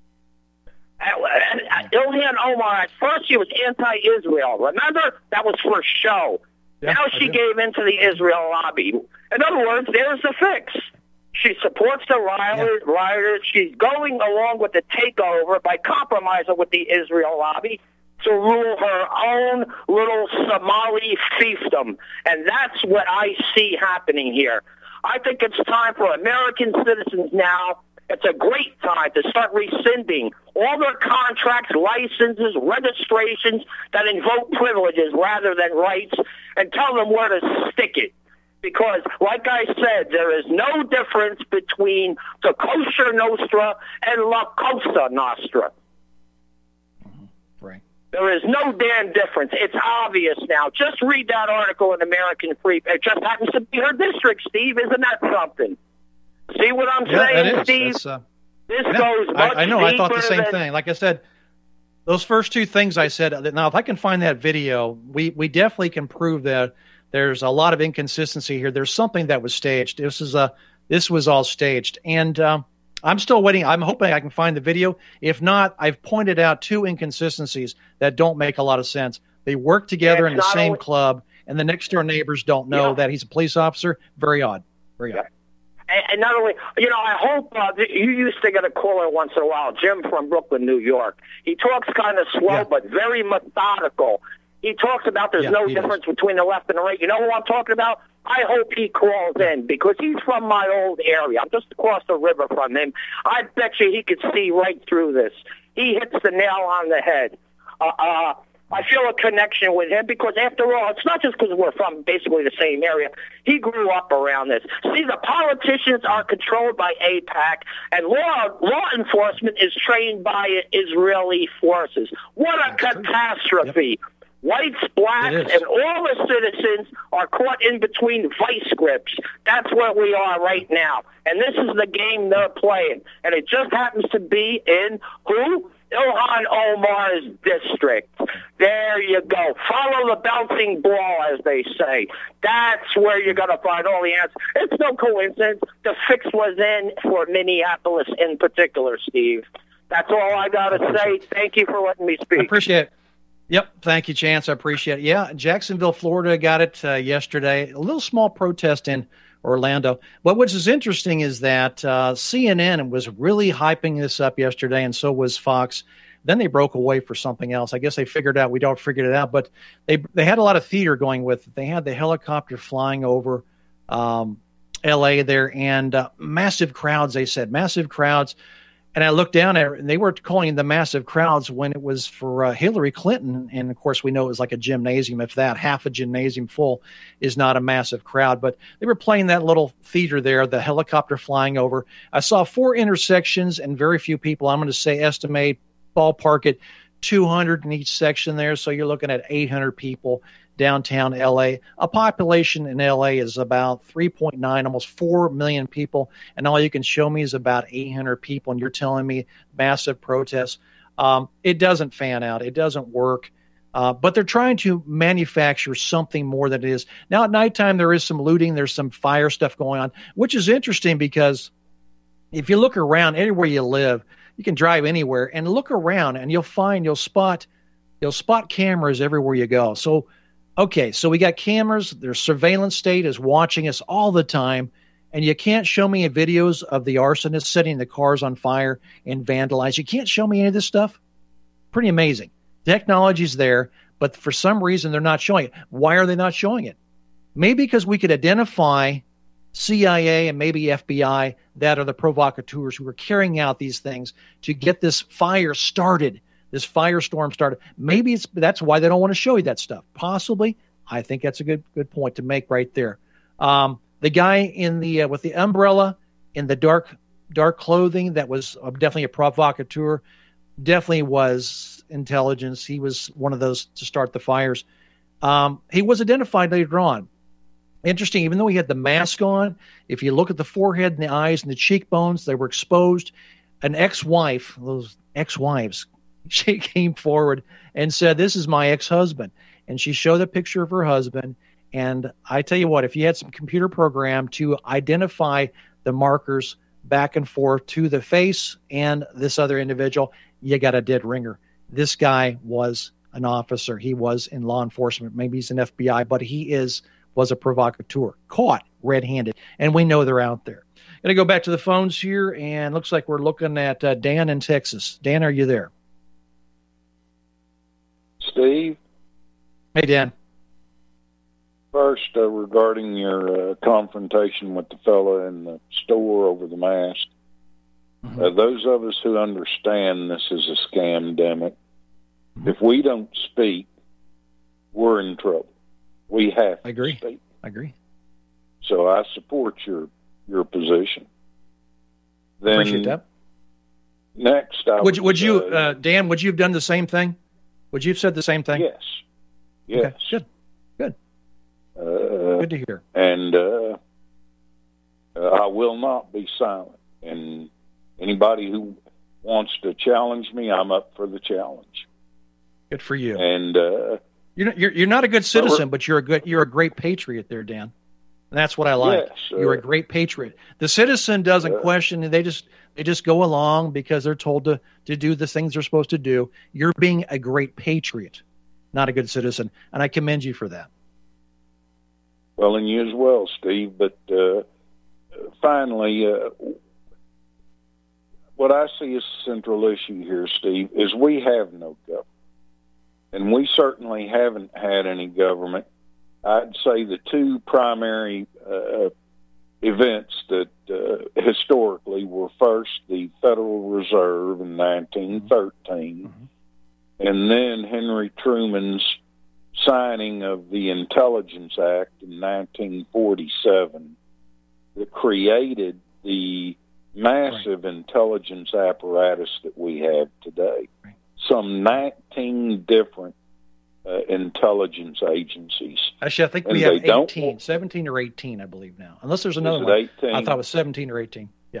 Ilhan Omar, at first she was anti-Israel. Remember? That was for show. Yeah, now she gave in to the Israel lobby. In other words, there's the fix. She supports the rioters. She's going along with the takeover by compromising with the Israel lobby to rule her own little Somali fiefdom. And that's what I see happening here. I think it's time for American citizens now. It's a great time to start rescinding all their contracts, licenses, registrations that invoke privileges rather than rights, and tell them where to stick it. Because, like I said, there is no difference between the Kosher Nostra and La Cosa Nostra. Right. There is no damn difference. It's obvious now. Just read that article in American Free. It just happens to be her district, Steve. Isn't that something? See what I'm saying, Steve? This goes much I know. I thought the deeper same thing. Like I said, those first two things I said. Now, if I can find that video, we definitely can prove that there's a lot of inconsistency here. There's something that was staged. This was all staged, and I'm still waiting. I'm hoping I can find the video. If not, I've pointed out two inconsistencies that don't make a lot of sense. They work together in the same club, and the next door neighbors don't know that he's a police officer. Very odd. Very odd. And not only, I hope you used to get a caller once in a while, Jim from Brooklyn, New York. He talks kind of slow, but very methodical. He talks about there's no difference between the left and the right. You know who I'm talking about? I hope he calls in because he's from my old area. I'm just across the river from him. I bet you he could see right through this. He hits the nail on the head. I feel a connection with him because, after all, it's not just because we're from basically the same area. He grew up around this. See, the politicians are controlled by AIPAC, and law enforcement is trained by Israeli forces. What a catastrophe. Yep. Whites, blacks, and all the citizens are caught in between vice grips. That's where we are right now. And this is the game they're playing. And it just happens to be in who? Ilhan Omar's district. There you go. Follow the bouncing ball, as they say. That's where you're going to find all the answers. It's no coincidence. The fix was in for Minneapolis in particular, Steve. That's all I got to say. Thank you for letting me speak. I appreciate it. Yep. Thank you, Chance. I appreciate it. Yeah, Jacksonville, Florida got it yesterday. A little small protest in Orlando. But what is interesting is that CNN was really hyping this up yesterday, and so was Fox. Then they broke away for something else. I guess they figured out, we all figured it out, but they had a lot of theater going with it. They had the helicopter flying over L.A. there, and massive crowds, they said, massive crowds. And I looked down at it, and they were calling the massive crowds when it was for Hillary Clinton. And, of course, we know it was like a gymnasium. If that, half a gymnasium full is not a massive crowd. But they were playing that little theater there, the helicopter flying over. I saw 4 intersections and very few people. I'm going to say estimate, ballpark it, 200 in each section there. So you're looking at 800 people downtown L.A. A population in L.A. is about 3.9, almost 4 million people, and all you can show me is about 800 people, and you're telling me massive protests. It doesn't fan out. It doesn't work. But they're trying to manufacture something more than it is. Now, at nighttime, there is some looting. There's some fire stuff going on, which is interesting because if you look around anywhere you live, you can drive anywhere and look around, and you'll spot cameras everywhere you go. So we got cameras. Their surveillance state is watching us all the time, and you can't show me videos of the arsonists setting the cars on fire and vandalize. You can't show me any of this stuff. Pretty amazing. Technology's there, but for some reason they're not showing it. Why are they not showing it? Maybe because we could identify CIA and maybe FBI that are the provocateurs who are carrying out these things to get this fire started. This firestorm started. Maybe that's why they don't want to show you that stuff. Possibly. I think that's a good point to make right there. The guy in the with the umbrella in the dark clothing, that was definitely a provocateur. Definitely was intelligence. He was one of those to start the fires. He was identified later on. Interesting, even though he had the mask on, if you look at the forehead and the eyes and the cheekbones, they were exposed. An ex-wife, those ex-wives, she came forward and said, "This is my ex-husband." And she showed a picture of her husband. And I tell you what, if you had some computer program to identify the markers back and forth to the face and this other individual, you got a dead ringer. This guy was an officer. He was in law enforcement. Maybe he's an FBI, but he was a provocateur, caught red-handed. And we know they're out there. Going to go back to the phones here, and looks like we're looking at Dan in Texas. Dan, are you there? Steve? Hey, Dan. First, regarding your confrontation with the fella in the store over the mask, those of us who understand this is a scam-demic, if we don't speak, we're in trouble. We have to speak. I agree. So I support your position. Then appreciate that. Next, would you, Dan? Would you have done the same thing? Would you have said the same thing? Yes. Yes. Okay, good. Good to hear. And I will not be silent. And anybody who wants to challenge me, I'm up for the challenge. Good for you. And you're not a good citizen, but you're a great patriot there, Dan. And that's what I like. Yes, you're a great patriot. The citizen doesn't question; they just go along because they're told to do the things they're supposed to do. You're being a great patriot, not a good citizen, and I commend you for that. Well, and you as well, Steve. But finally, what I see as the central issue here, Steve, is we have no government. And we certainly haven't had any government. I'd say the two primary events that historically were first the Federal Reserve in 1913, and then Henry Truman's signing of the Intelligence Act in 1947 that created the massive intelligence apparatus that we have today. Some 19 different intelligence agencies. Actually, I think we have 18, 17 or 18, I believe now. Unless there's another one. 18? I thought it was 17 or 18. Yeah.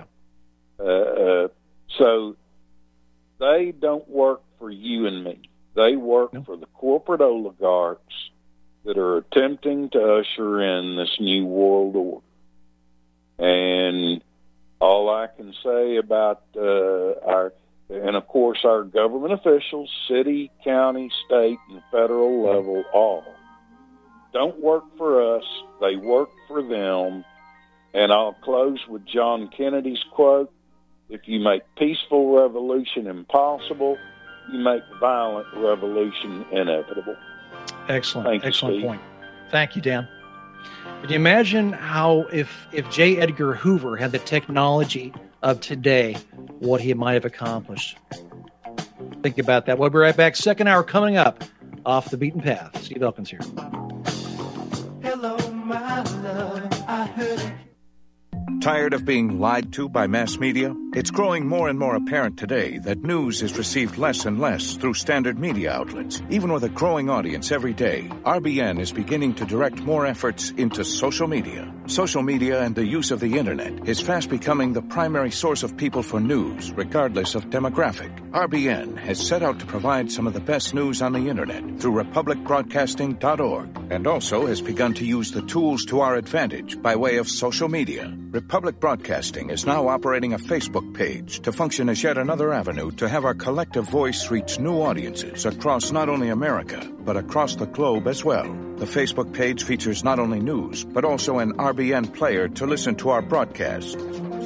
So they don't work for you and me. They work for the corporate oligarchs that are attempting to usher in this new world order. And all I can say about our government officials, city, county, state, and federal level, all don't work for us. They work for them. And I'll close with John Kennedy's quote, "If you make peaceful revolution impossible, you make violent revolution inevitable." Excellent. Excellent point. Thank you, Dan. Can you imagine how if J. Edgar Hoover had the technology of today, what he might have accomplished? Think about that. We'll be right back. Second hour coming up off the beaten path. Steve Elkins here. Hello, my love. I heard it. Tired of being lied to by mass media? It's growing more and more apparent today that news is received less and less through standard media outlets. Even with a growing audience every day, RBN is beginning to direct more efforts into social media. Social media and the use of the internet is fast becoming the primary source of people for news, regardless of demographic. RBN has set out to provide some of the best news on the internet through republicbroadcasting.org, and also has begun to use the tools to our advantage by way of social media. Republic Broadcasting is now operating a Facebook page to function as yet another avenue to have our collective voice reach new audiences across not only America, but across the globe as well. The Facebook page features not only news, but also an RBN player to listen to our broadcast.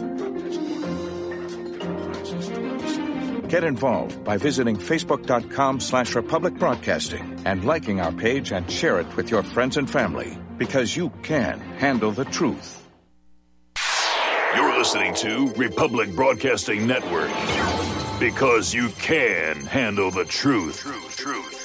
Get involved by visiting facebook.com/Republic Broadcasting and liking our page and share it with your friends and family, because you can handle the truth. You're listening to Republic Broadcasting Network, because you can handle the truth.